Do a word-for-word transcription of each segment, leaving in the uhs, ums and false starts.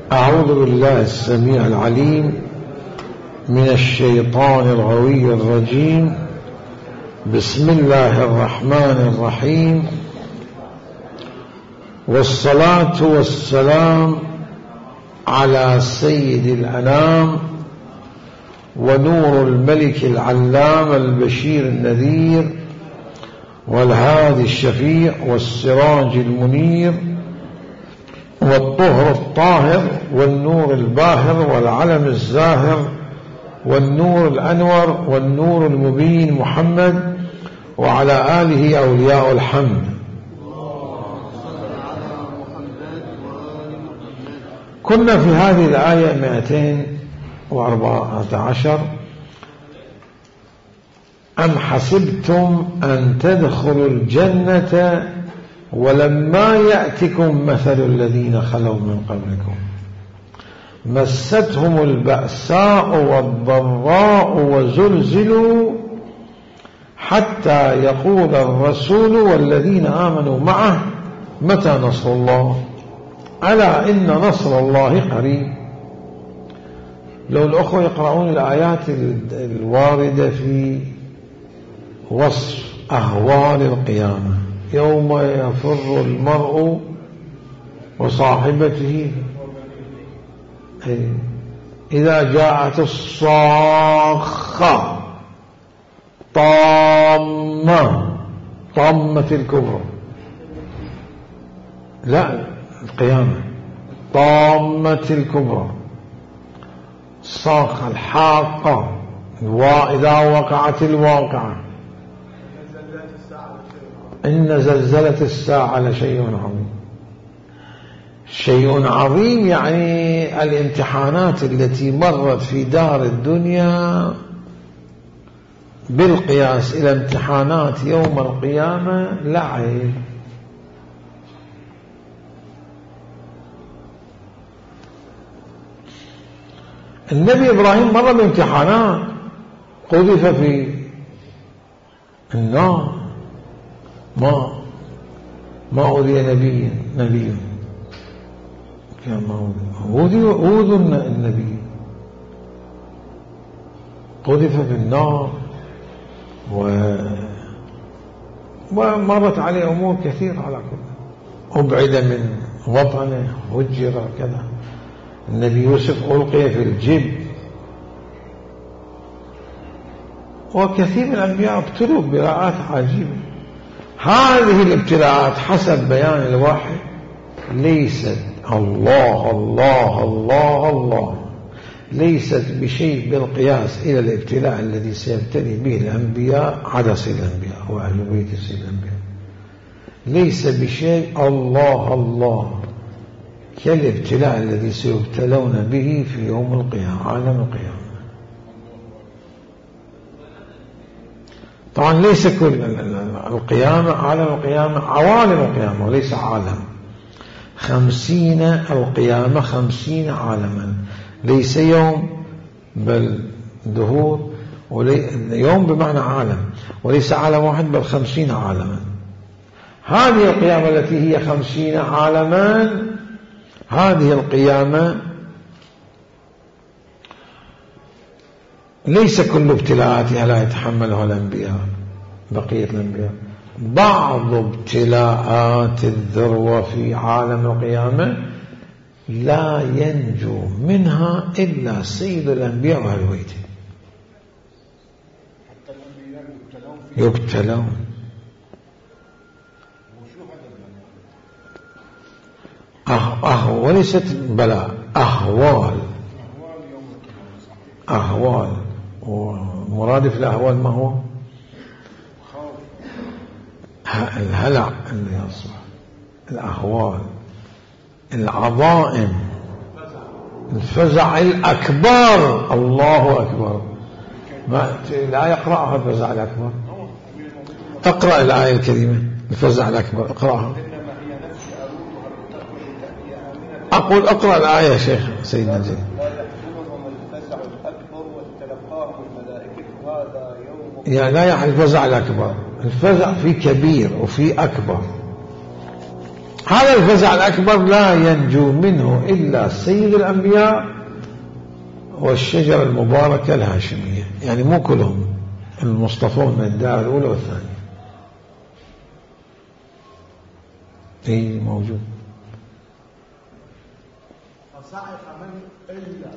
أعوذ بالله السميع العليم من الشيطان الغوي الرجيم. بسم الله الرحمن الرحيم، والصلاة والسلام على سيد الأنام ونور الملك العلام البشير النذير والهادي الشفيع والسراج المنير والطهر الطاهر والنور الباهر والعلم الزاهر والنور الأنور والنور المبين محمد وعلى آله أولياء الحمد. كنا في هذه الآية مئتين وأربعة عشر: أم حسبتم أن تدخلوا الجنة ولما يأتكم مثل الذين خلوا من قبلكم مستهم البأساء والضراء وزلزلوا حتى يقول الرسول والذين آمنوا معه متى نصر الله ألا إن نصر الله قريب. لو الأخوة يقرؤون الآيات الواردة في وصف أهوال القيامة: يوم يفر المرء وصاحبته إذا جاءت الصاخة طامة طامة الكبرى، لا القيامة طامة الكبرى، الصاخة الحاقة إذا وقعت الواقعة، إن زلزلة الساعة لشيء عظيم. شيء عظيم يعني الامتحانات التي مرت في دار الدنيا بالقياس إلى امتحانات يوم القيامة لا عيب. النبي إبراهيم مر بامتحانات، قذف في النار، ما ما أوذي نبي نبي كان ما أوذي أوذي النبي، قذف في النار و ومرت عليه أمور كثيرة على كل، أبعد من وطنه، هجر كذا. النبي يوسف ألقي في الجب، وكثير من الأنبياء ابتلوا بلاءات عجيبة. هذه الابتلاءات حسب بيان الوحي ليست الله الله الله الله ليست بشيء بالقياس إلى الابتلاء الذي سيبتلي به الأنبياء على سيد الأنبياء وأهل بيت سيد الأنبياء، ليس بشيء الله الله كالابتلاء الذي سيبتلون به في يوم القيامة، عالم القيامة. طبعا ليس كل القيامة عالم القيامة، عوالم القيامة وليس عالم. خمسين القيامة خمسين عالما، ليس يوم بل دهور، يوم بمعنى عالم، وليس عالم واحد بل خمسين عالما. هذه القيامة التي هي خمسين عالما، هذه القيامة ليس كل ابتلاءاتها لا يتحملها الأنبياء بقية الأنبياء. بعض ابتلاءات الذروة في عالم القيامة لا ينجو منها إلا سيد الأنبياء وأهل بيته، يبتلون. أه أه وليست بلاء، أهوال أهوال ومرادف الأهوال ما هو؟ الهلع اللي يصبح، الأهوال، العظائم، الفزع الأكبر. الله أكبر، ما لا يقرأها الفزع الأكبر. اقرأ الآية الكريمة الفزع الأكبر، اقرأها. أقول اقرأ الآية يا شيخ سيدنا زين. يعني لا يعني الفزع الأكبر، الفزع في كبير وفي أكبر. هذا الفزع الأكبر لا ينجو منه إلا سيد الأنبياء والشجرة المباركة الهاشمية، يعني مو كلهم المصطفون من الدار الأولى والثانية. اي موجود. فصعق من إلا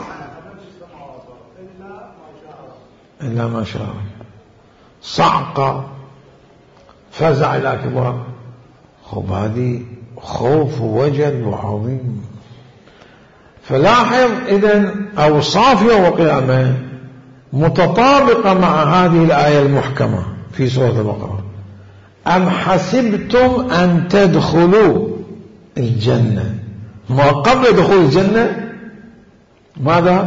إلا ما شاء الله. صعق فزع الأكبر، خب هذه خوف ووجل وعظيم. فلاحظ إذن أوصاف يوم القيامة متطابقة مع هذه الآية المحكمة في سورة البقرة. أم حسبتم أن تدخلوا الجنة، ما قبل دخول الجنة ماذا؟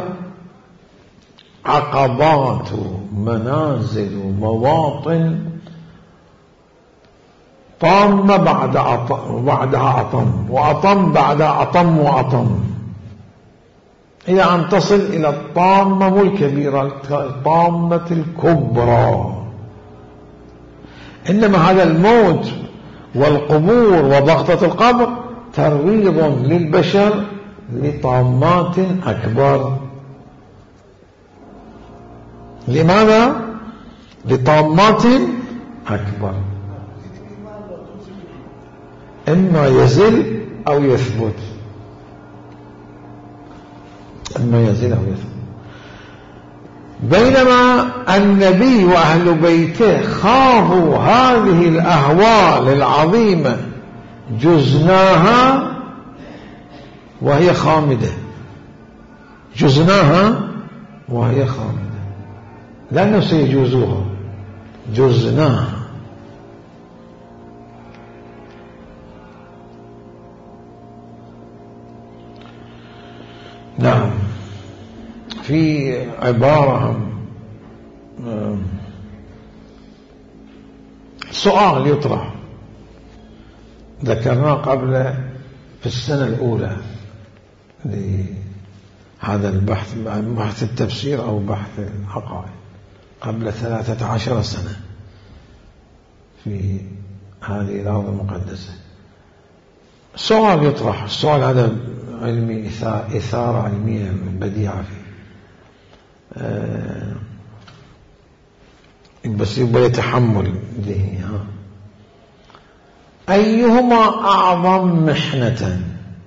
عقبات، منازل، مواطن طامة بعد أطم وبعدها أطم وأطم بعدها أطم وأطم، إلى أن تصل إلى الطامة الكبيرة، الطامة الكبرى. إنما هذا الموت والقبور وضغطة القبر ترويض للبشر لطامات أكبر. لماذا؟ لطامات أكبر، إما يزل أو يثبت، إما يزل أو يثبت. بينما النبي وأهل بيته خافوا هذه الأهوال العظيمة جزناها وهي خامدة، جزناها وهي خامدة، لأنه سيجوزوها، جزناها. نعم. في عبارة سؤال يطرح ذكرناه قبل في السنة الأولى لهذا البحث، بحث التفسير أو بحث العقائد، قبل ثلاثة عشر سنة في هذه الأرض المقدسة. سؤال يطرح، السؤال هذا علمي، إثارة علمية بديعة فيه، أه بس يبقى يتحمل ذهني. ها أيهما أعظم محنة؟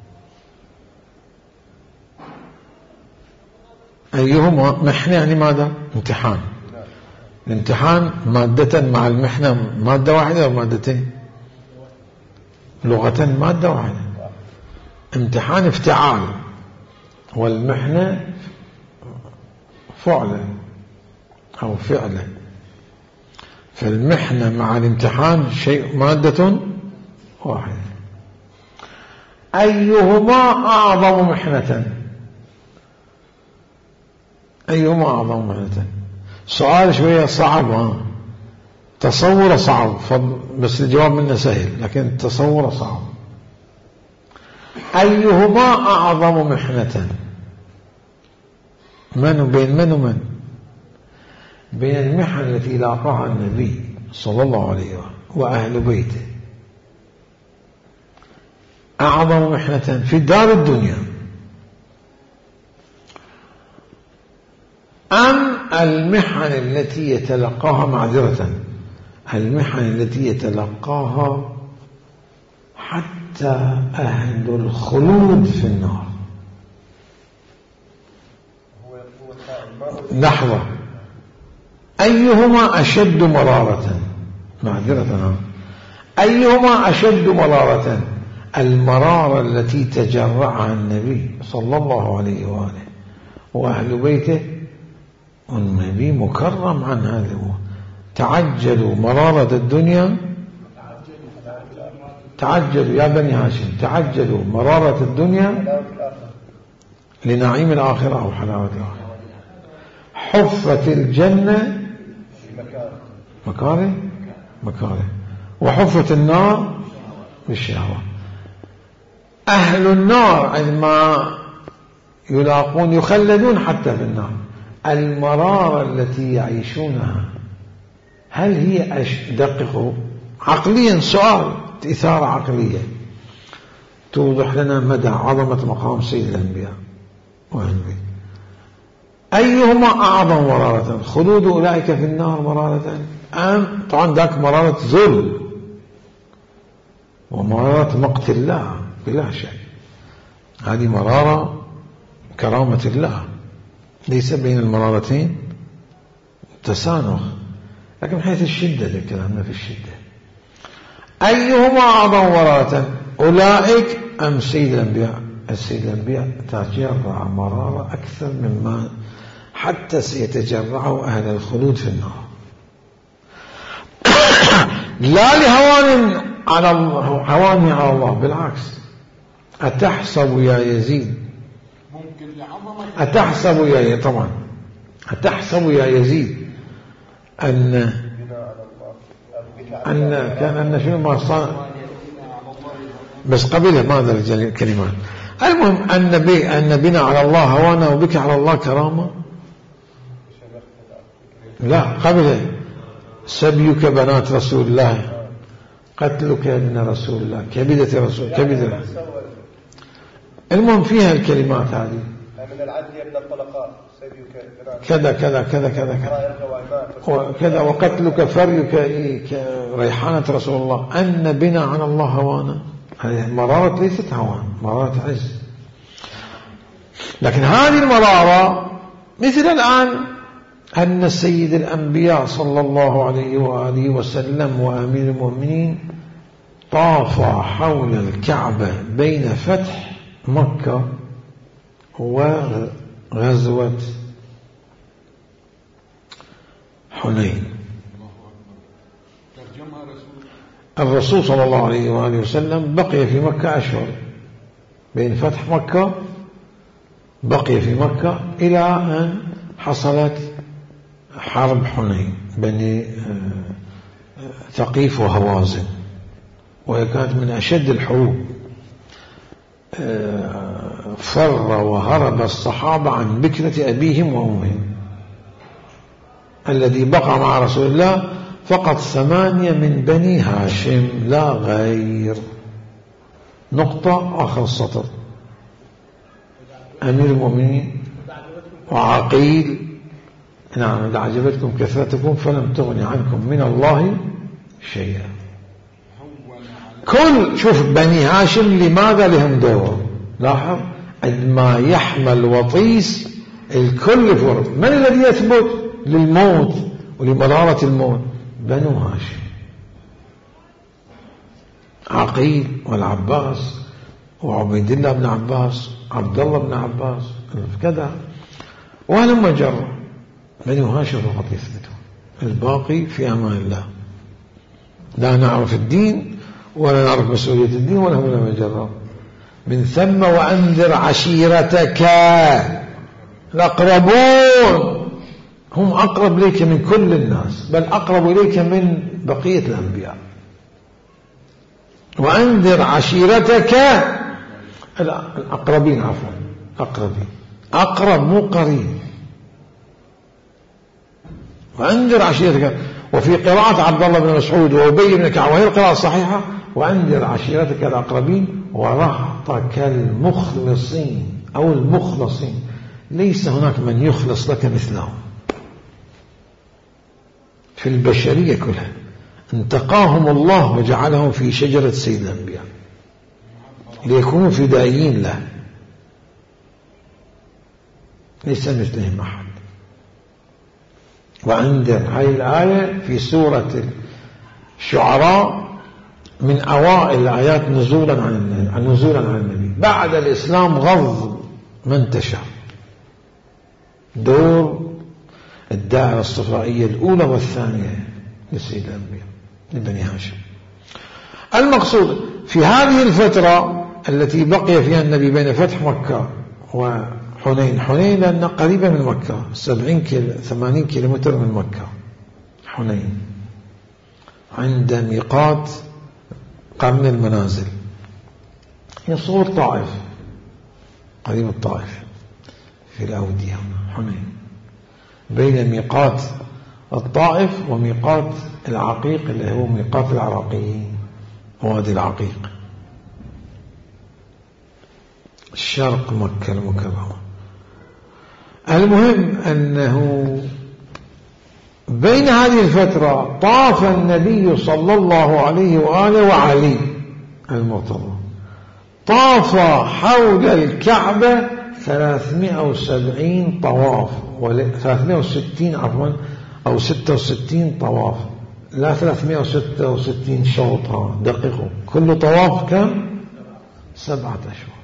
أيهما محنة يعني ماذا؟ امتحان. الامتحان مادة مع المحنة مادة واحدة أو مادتين؟ لغة مادة واحدة. امتحان افتعال، والمحنة فعلا أو فعلا. فالمحنة مع الامتحان شيء مادة واحدة. أيهما أعظم محنة؟ أيهما أعظم محنة؟ سؤال شوية صعب، ها تصور صعب، بس الجواب منه سهل، لكن التصور صعب. أيهما أعظم محنة؟ من بين من ومن؟ بين المحن التي لاقاها النبي صلى الله عليه وسلم وأهل بيته، أعظم محنة في دار الدنيا، أم المحن التي يتلقاها معذرة المحن التي يتلقاها حتى أهل الخلود في النار؟ لحظة، أيهما أشد مرارة؟ معذرة، أيهما أشد مرارة؟ المرارة التي تجرعها النبي صلى الله عليه وآله وأهل بيته، والنبي مكرم عن هذا. تعجلوا مرارة الدنيا، تعجلوا يا بني هاشم، تعجلوا مرارة الدنيا لنعيم الآخرة أو حلاوة الآخرة. حفت الجنة مكاره مكاره، وحفت النار بالشهوة. أهل النار عندما يلاقون يخلدون حتى في النار. المرارة التي يعيشونها هل هي دققوا عقليا، سؤال إثارة عقلية، توضح لنا مدى عظمة مقام سيد الأنبياء وأهل أيهما أعظم مرارة خلود أولئك في النار مرارة أم طبعا ذاك مرارة ظلم ومرارة مقت الله بلا شك هذه مرارة كرامة الله ليس بين المرارتين تسانخ لكن من حيث الشدة كلامنا في الشدة أيهما أعظم مرارة أولئك أم سيد الأنبياء السيد الأنبياء تجرع مرارة أكثر مما حتى سيتجرع أهل الخلود في النار لا لهوان على الله هوان على الله بالعكس أتحسب يا يزيد أتحسب يا طبعا أتحسب يا يزيد أن أن كان أن شنو ما صار بس قبلها ماذا الكلمات المهم أن بي أن بنا على الله هوانا وبك على الله كرامة لا قبلها سبيك بنات رسول الله قتلك ابن رسول الله كبدة رسول كبدة المهم فيها الكلمات هذه من العدل يا ابن الطلقات كذا كذا كذا كذا كذا كذا وقتلك فريك ريحانة رسول الله أن بنا على الله هوانا هذه مرارة ليست هوان مرارة عز لكن هذه المرارة مثل الآن أن سيد الأنبياء صلى الله عليه وآله وسلم وأمير المؤمنين طاف حول الكعبة بين فتح مكة وغزوة حنين الرسول صلى الله عليه وآله وسلم بقي في مكة أشهر بين فتح مكة بقي في مكة إلى أن حصلت حرب حنين بني ثقيف وهوازن وهي كانت من أشد الحروب فر وهرب الصحابة عن بكرة أبيهم وأمهم الذي بقى مع رسول الله فقط ثمانية من بني هاشم لا غير نقطة آخر السطر أمير المؤمنين وعقيل نعم إذا عجبتكم كثرتكم فلم تغني عنكم من الله شيئا كل شوف بني هاشم لماذا لهم دور لاحظ ما يحمل وطيس الكل فرق من الذي يثبت للموت ولمرارة الموت بنو هاشم عقيل والعباس وعبيد الله بن عباس عبد الله بن عباس كذا ولما جرى بنو هاشم فقط يثبتون الباقي في أمان الله لا نعرف الدين ولا نعرف مسؤولية الدين ولا هم لم يجروا من ثم وأنذر عشيرتك الأقربون هم أقرب إليك من كل الناس بل أقرب إليك من بقية الأنبياء وأنذر عشيرتك الأقربين عفوا أقربين أقرب مو قريب وأنذر عشيرتك وفي قراءة عبد الله بن مسعود وأبي بن كعب وهي القراءة الصحيحة وأنذر عشيرتك الأقربين ورهطك المخلصين أو المخلصين ليس هناك من يخلص لك مثلهم في البشرية كلها انتقاهم الله وجعلهم في شجرة سيد الأنبياء ليكونوا فدائيين له ليس مثلهم أحد وأنذر هذه الآية في سورة الشعراء من أوائل الآيات نزولا عن النبي نزولا عن النبي بعد الإسلام غض من تشاء دور الدائرة الصفرائية الأولى والثانية لسيد الأنبياء لبني هاشم المقصود في هذه الفترة التي بقي فيها النبي بين فتح مكة وحنين حنين لأنها قريبة من مكة سبعين كيلو ثمانين كيلومتر من مكة حنين عند ميقات قرن المنازل هي صور طائف قريب الطائف في الأودية حنين بين ميقات الطائف وميقات العقيق اللي هو ميقات العراقيين وادي العقيق شرق مكة المكرمة. المهم أنه بين هذه الفترة طاف النبي صلى الله عليه وآله وعلي المرتضى طاف حول الكعبة ثلاثمائة وسبعين طواف، ثلاثمائة وستين عفوا أو ستة وستين طواف، لا ثلاثمائة وستة وستين شوط. دقيقوا، كل طواف كم؟ سبعة أشهر.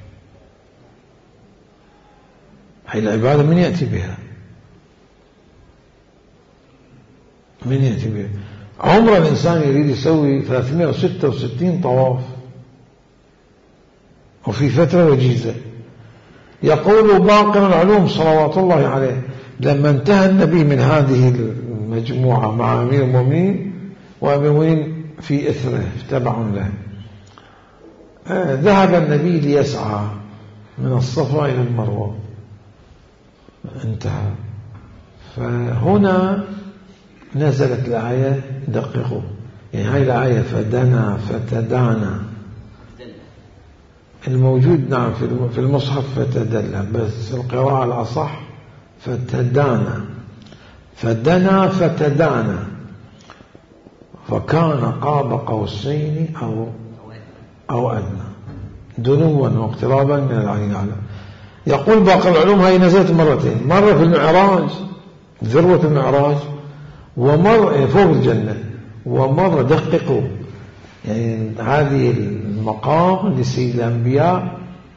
هاي العبادة من يأتي بها؟ من يأتي بها؟ عمر الإنسان يريد يسوي ثلاثمائة وستة وستين طواف وفي فترة وجيزة. يقول باقر العلوم صلوات الله عليه لما انتهى النبي من هذه المجموعة مع أمير المؤمنين وأمير المؤمنين في إثره تبع له، آه ذهب النبي ليسعى من الصفا إلى المروة، انتهى. فهنا نزلت الآية، دققوا، يعني هاي الآية فدنا فتدانا الموجود نعم في المصحف فتدلى، بس القراءة الأصح فتدانا، فدنا فتدانا، فكان قاب قوسين أو أو أدنى، دنوا واقترابا من العلي الأعلى. يقول باقي العلوم هاي نزلت مرتين، مرة في المعراج ذروة المعراج، ومرة فوق الجنة، ومرة دققوا يعني هذه المقام لسيد الأنبياء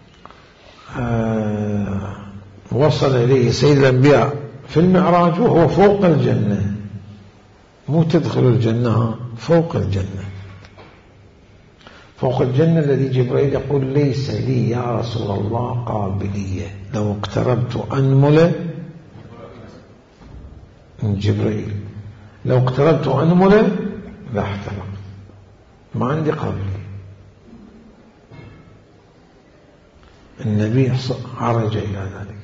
آه وصل إليه سيد الأنبياء في المعراج وهو فوق الجنة، مو تدخل الجنة، فوق الجنة، فوق الجنة الذي جبريل يقول ليس لي يا رسول الله قابلية لو اقتربت أنمل من جبريل، لو اقتربت أنمل لاحترق، ما عندي قابلية. النبي عرج إلى ذلك.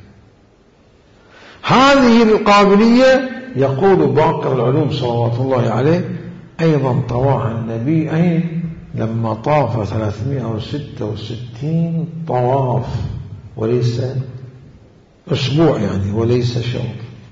هذه القابلية يقول باقر العلوم صلوات الله عليه أيضا طواها النبي أين لما طاف ثلاثمائة وستة وستين طواف، وليس أسبوع يعني وليس شهر.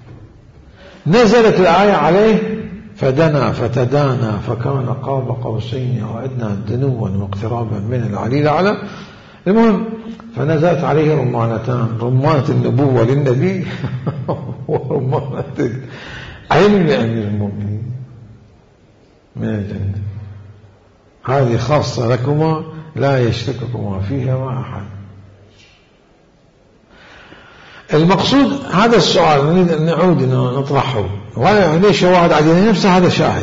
نزلت الآية عليه فدنا فتدانا فكان قاب قوسين أو أدنى دنوا واقترابا من العلي الأعلى. المهم فنزلت عليه رمانتان، رمانة النبوة للنبي ورمانة العلم لأمير المؤمنين من الجنة. هذه خاصة لكما لا يشتككما فيها مع أحد. المقصود هذا السؤال نريد أن نعود نطرحه، وليش شواهد عديدة نفس هذا شاهد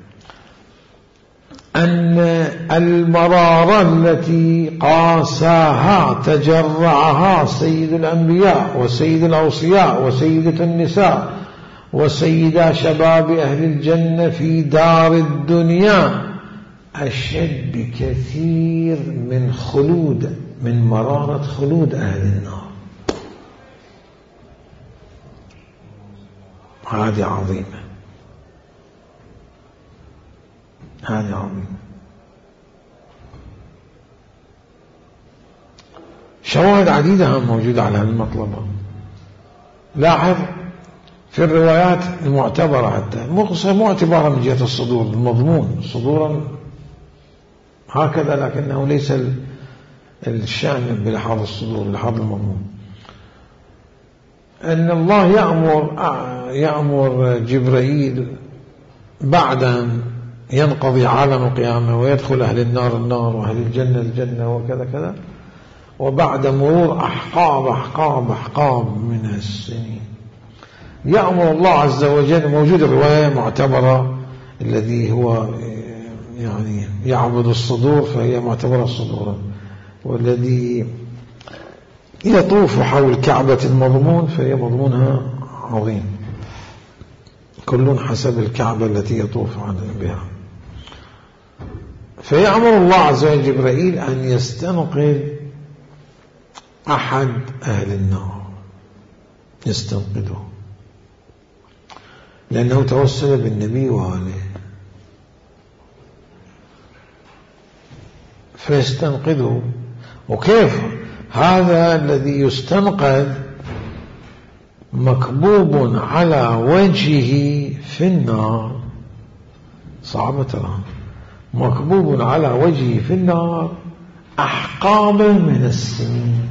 أن المرارة التي قاساها تجرعها سيد الأنبياء وسيد الأوصياء وسيدة النساء وسيدا شباب أهل الجنة في دار الدنيا أشد بكثير من خلود من مرارة خلود أهل النار. هذه عظيمة، هذه عظيمة. شواهد عديدة موجودة على هذه المطلبة. لاحظ في الروايات المعتبرة حتى مو اعتبارا من جهة الصدور، المضمون صدورا هكذا، لكنه ليس الشأن بلحاظ الصدور، بلحاظ المضمون. أن الله يأمر يأمر جبريل بعد أن ينقضي عالم القيامة ويدخل أهل النار النار وأهل الجنة الجنة وكذا كذا، وبعد مرور أحقاب أحقاب أحقاب من السنين يأمر الله عز وجل، موجود الرواية معتبرة الذي هو يعني يعبد الصدور فهي معتبرة صدورا، والذي يطوف حول كعبة المضمون فهي مضمونها عظيم، كل حسب الكعبة التي يطوف بها. فيأمر الله عز وجل جبرائيل أن يستنقذ أحد أهل النار، يستنقذه لأنه توسل بالنبي وآله، فيستنقذه. وكيف هذا الذي يستنقذ مكبوب على وجهه في النار. صعبة ترى، مكبوب على وجهه في النار أحقابا من السنين،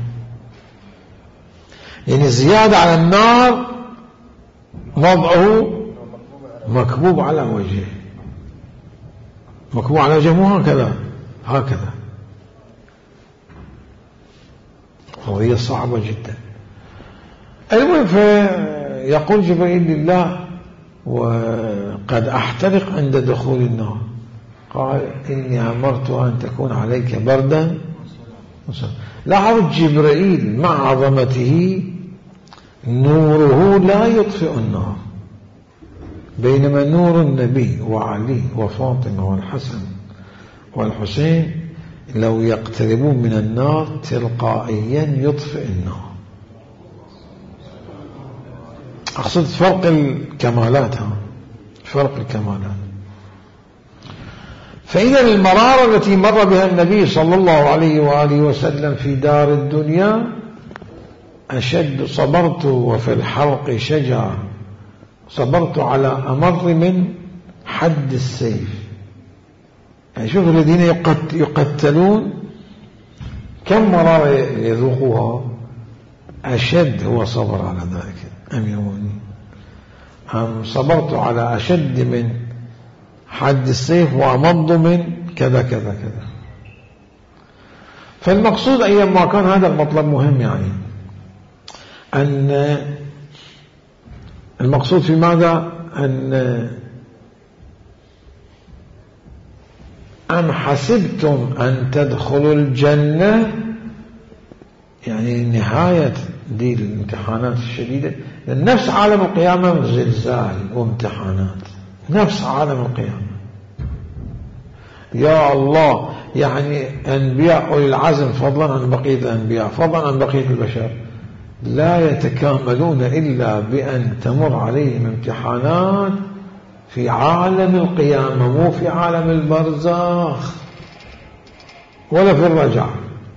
يعني زيادة على النار وضعه مكبوب على وجهه. مكبوب على وجهه مو هكذا، هكذا، قضية صعبة جدا. المهم فيقول جبريل لله وقد أحترق عند دخول النار، قال إني أمرت أن تكون عليك بردا. لاحظ جبريل مع عظمته نوره لا يطفئ النار، بينما نور النبي وعلي وفاطمة والحسن والحسين لو يقتربون من النار تلقائيا يطفئ النار. أقصد فرق الكمالات، فرق الكمالات. فإذا المرارة التي مر بها النبي صلى الله عليه وآله وسلم في دار الدنيا أشد. صبرت وفي الحلق شجع، صبرت على أمر من حد السيف. يعني شوف الذين يقتلون كم مرارة يذوقوها، أشد هو صبر على ذلك. أم يروني أم صبرت على أشد من حد السيف وأمض من كذا كذا كذا. فالمقصود أيما كان هذا المطلب مهم، يعني أن المقصود في ماذا؟ أن أم حسبتم أن تدخلوا الجنة، يعني نهاية دي الامتحانات الشديدة. نفس عالم القيامة زلزال وامتحانات، نفس عالم القيامة. يا الله، يعني أنبياء أولي العزم فضلا عن بقية الأنبياء، فضلا عن بقية البشر، لا يتكاملون إلا بأن تمر عليهم امتحانات في عالم القيامة، مو في عالم البرزخ ولا في الرجع.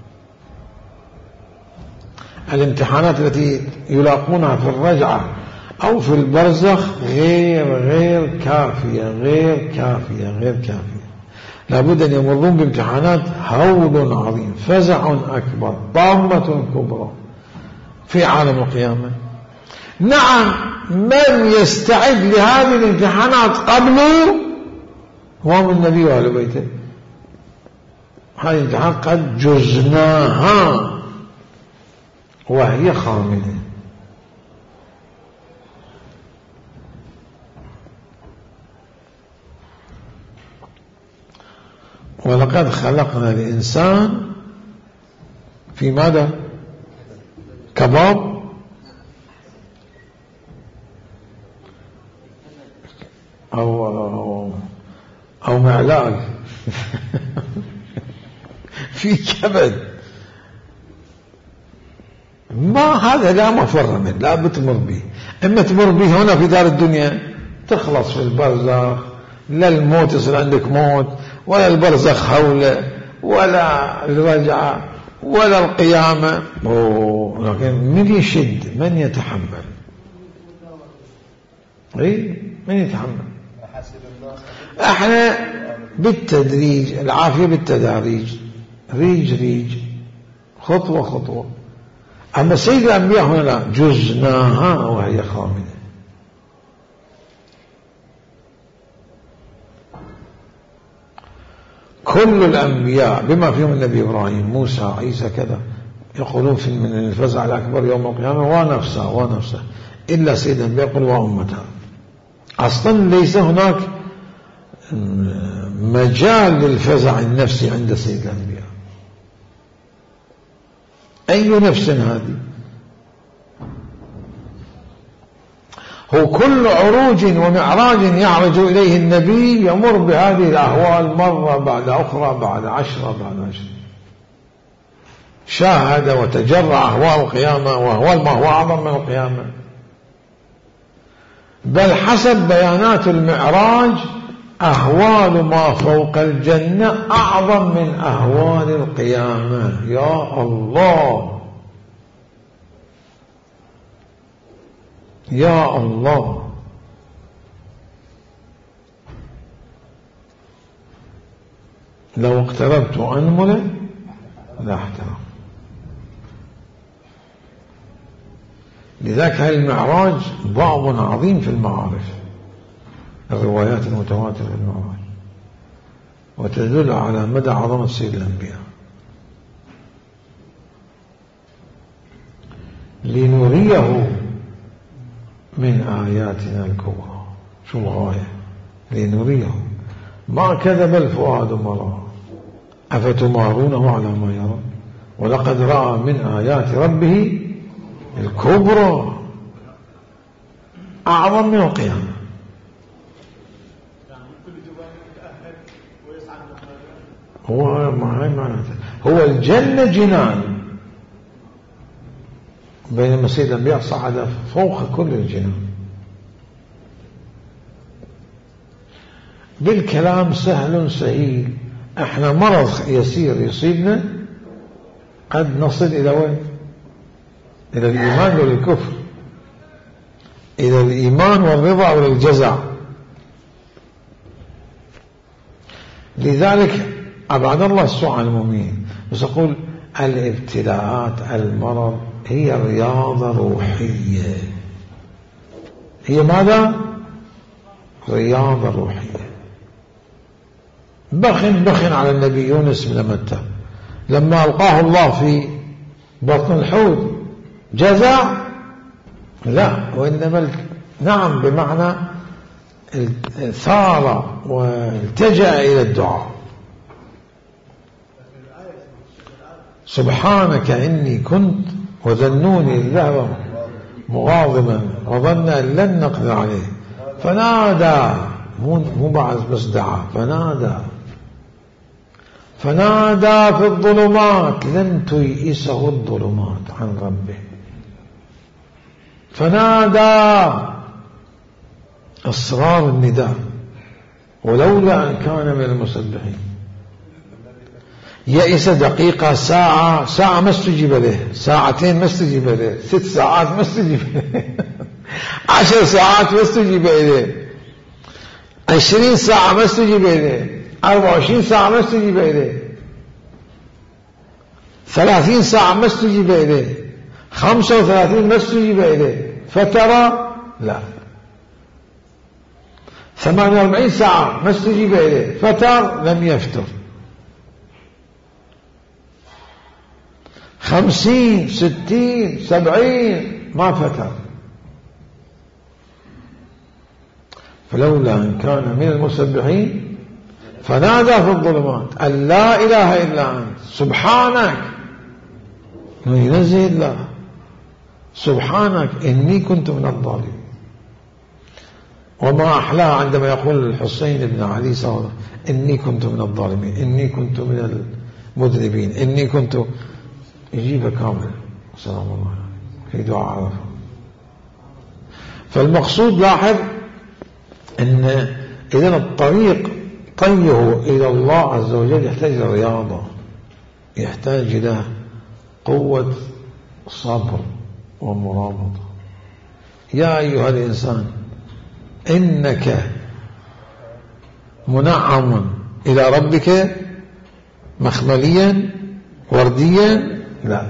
الامتحانات التي يلاقونها في الرجعة أو في البرزخ غير غير كافية غير كافية غير كافية. لابد أن يمرون بامتحانات هول عظيم، فزع أكبر، طامة كبرى في عالم القيامة. نعم، من يستعد لهذه الامتحانات قبله هو من النبي وآل بيته. هذه الامتحانات قد جزناها وهي خامدة. ولقد خلقنا الإنسان في ماذا؟ كباب أو أو, أو معلاق في كبد. ما هذا لا مفر منه، لا بتمر به. إما تمر به هنا في دار الدنيا تخلص في البرزخ، لا الموت يصير عندك موت، ولا البرزخ حوله، ولا الرجعة، ولا القيامة. لكن من يشد؟ من يتحمل؟ اي من يتحمل؟ احنا بالتدريج، العافية بالتداريج، ريج ريج، خطوة خطوة. أما سيد الأنبياء هنا لا، جزناها وهي خامدة. كل الأنبياء بما فيهم النبي إبراهيم، موسى، عيسى، كذا، يقولون في من الفزع الأكبر يوم القيامة ونفسه ونفسه، إلا سيد الأنبياء يقول وأمته. أصلا ليس هناك مجال للفزع النفسي عند سيد الأنبياء. أي نفس هذه؟ هو كل عروج ومعراج يعرج إليه النبي يمر بهذه الأهوال مرة بعد أخرى، بعد عشرة بعد عشرة، شاهد وتجرع أهوال القيامة، وأهوال ما هو أعظم من القيامة. بل حسب بيانات المعراج أهوال ما فوق الجنة أعظم من أهوال القيامة. يا الله، يا الله، لو اقتربت أنملة لا احترم. لذلك هذا المعراج بعض عظيم في المعارف، الروايات المتواترة في المعراج، وتدل على مدى عظمة سيد الأنبياء. لنريه من آياتنا الكبرى. شو الغاية؟ لنريه، ما كذب الفؤاد ما رأى أفتمارونه على ما يرى ولقد رأى من آيات ربه الكبرى، أعظم من القيامة. هو معناته هو الجنة جنان، بينما سيد الأنبياء صعد فوق كل الجنان. بالكلام سهل سهيل، احنا مرض يسير يصيبنا قد نصل إلى وين؟ إلى الإيمان والكفر، إلى الإيمان والرضا والجزع. لذلك أبعد الله السوء عن المؤمنين. بس أقول الابتلاءات المرض هي رياضة روحية. هي ماذا؟ رياضة روحية. بخن بخن على النبي يونس بن متى لما ألقاه الله في بطن الحوت، جزع؟ لا، وإنما نعم بمعنى ثار والتجأ إلى الدعاء. سبحانك إني كنت وظنوني الذهب مغاضبا وظن أن لن نقدر عليه فنادى، مو بعد بس دعا، فنادى فنادى في الظلمات لن تيئسه الظلمات عن ربه، فنادى أسرار النداء ولولا أن كان من المسبحين. يئس دقيقة، ساعة، ساعة ما استجيب له، ساعتين ما استجيب له، ست ساعات ما استجيب له، عشر ساعات ما استجيب له، عشرين ساعة ما استجيب له، أربعة وعشرين ساعة ما استجيب له، ثلاثين ساعة ما استجيب له، خمسة وثلاثين ما استجيب له، فترى لا، ثمانية وأربعين ساعة ما استجيب له، فتر لم يفتر، خمسين ستين سبعين ما فتر. فلولا أن كان من المسبحين فنادى في الظلمات أن لا إله إلا أنت سبحانك، ينزه الله سبحانك إني كنت من الظالمين. وما أحلاه عندما يقول الحسين بن علي صلى الله عليه وسلم إني كنت من الظالمين، إني كنت من المذنبين، إني كنت، يجيب كامل سلام الله في دعاء عرفه. فالمقصود لاحظ أن إذن الطريق طيه إلى الله عز وجل يحتاج إلى رياضة، يحتاج إلى قوة صبر ومرابطة. يا أيها الإنسان إنك منعم إلى ربك مخمليا ورديا، لا،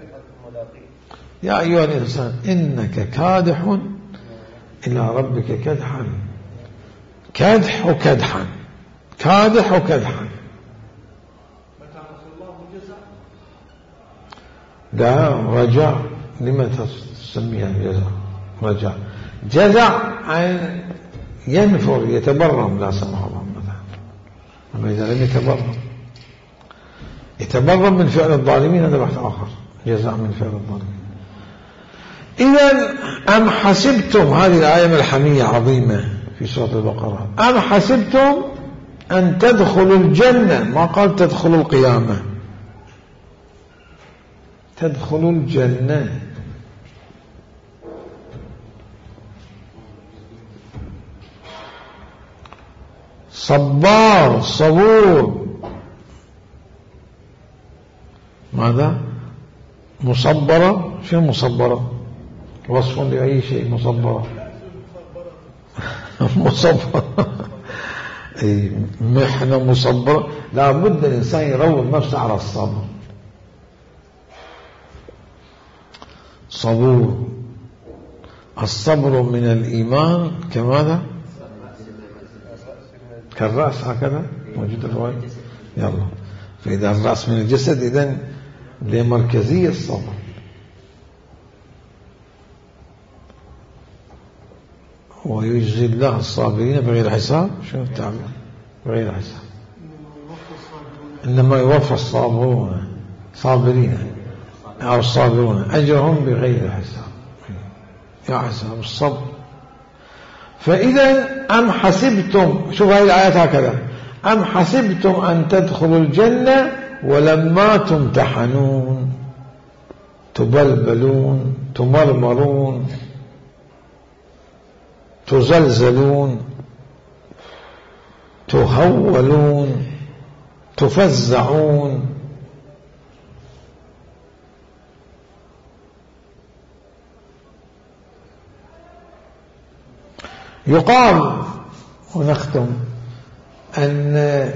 يا أيها الإنسان إنك كادح إلى ربك كدحا، كدح وكدحا، كادح وكدحا. لا، رجاء. لما تسميها جزاء؟ رجاء، جزع عن ينفر يتبرم لا سمح الله مثلا، أما إذا لم يتبرم يتبرم من فعل الظالمين هذا بحث آخر، جزاء من فعل الظالمين. إذن أم حسبتم، هذه الآية ملحمية عظيمة في سورة البقرة، أم حسبتم أن تدخلوا الجنة، ما قال تدخلوا القيامة، تدخلوا الجنة. صبار صبور، ماذا؟ مصبرة. شو مصبرة؟ وصف لأي شيء مصبرة مصبرة أي محنة مصبرة. لا بد الإنسان يروض نفسه على الصبر. صبور. الصبر من الإيمان كماذا؟ كالرأس هكذا موجود الرواية. يلا، فإذا الرأس من الجسد إذن لمركزية الصبر. ويجزي الله الصابرين بغير حساب. شنو التعبير بغير حساب؟ إنما يوفى الصابرون صابرين أو الصابرون أجرهم بغير حساب. يا حساب الصبر. فإذا أم حسبتم، شوف هذه الآيات هكذا، أم حسبتم أن تدخلوا الجنة ولما تمتحنون تبلبلون تمرمرون تزلزلون تهولون تفزعون. يقال ونختم أن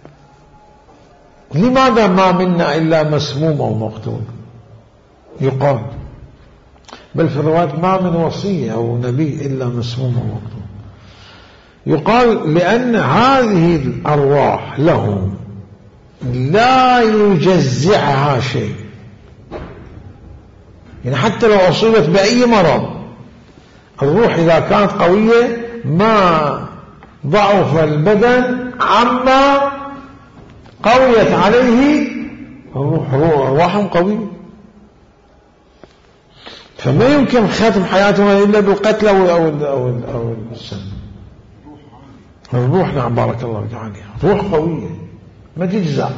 لماذا ما منا إلا مسموم أو مقتول؟ يقال بل في الروايات ما من وصي أو نبي إلا مسموم أو مقتول. يقال لأن هذه الأرواح لهم لا يجزعها شيء، يعني حتى لو أصيبت بأي مرض الروح إذا كانت قوية ما ضعف البدن عما قويت عليه الروح. أرواحهم قوية، فما يمكن ختم حياتهم إلا بالقتل أو أو أو أو السم. الروح نعم بارك الله فيك عليها، روح قوية ما تجزع.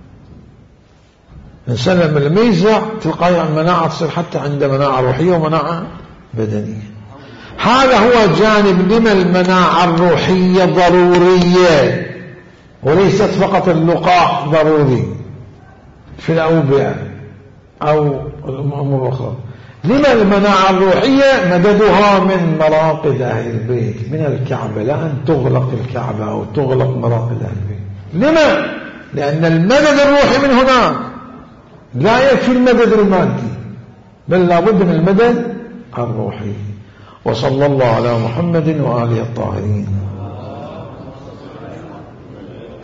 الإنسان لما يجزع تلقى المناعة تصير حتى عند مناعة روحية ومناعة بدنية. هذا هو جانب لما المناعة الروحية ضرورية، وليست فقط اللقاح ضروري في الأوبئة أو الأمور الأخرى. لما المناعة الروحية مددها من مراقد أهل البيت من الكعبة، لا أن تغلق الكعبة أو تغلق مراقد أهل البيت. لما؟ لأن المدد الروحي من هناك لا يكفي المدد المادي، بل لا بد من المدد الروحي. وصلى الله على محمد وآله الطاهرين.